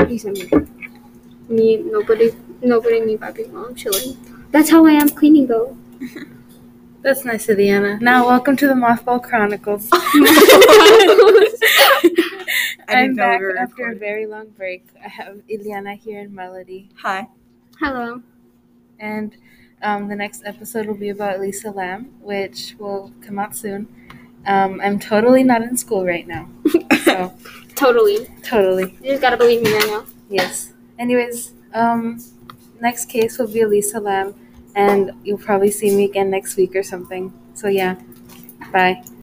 He's in me. Nobody, me, Bobby, mom, chilling. That's how I am cleaning though. That's nice, Ileana. Now, welcome to the Mothball Chronicles. I'm back after a very long break. I have Ileana here and Melody. Hi. Hello. And the next episode will be about Lisa Lam, which will come out soon. I'm totally not in school right now. So Totally. You just gotta believe me right now. Yes. Anyways, next case will be Lisa Lam, and you'll probably see me again next week or something. So yeah, bye.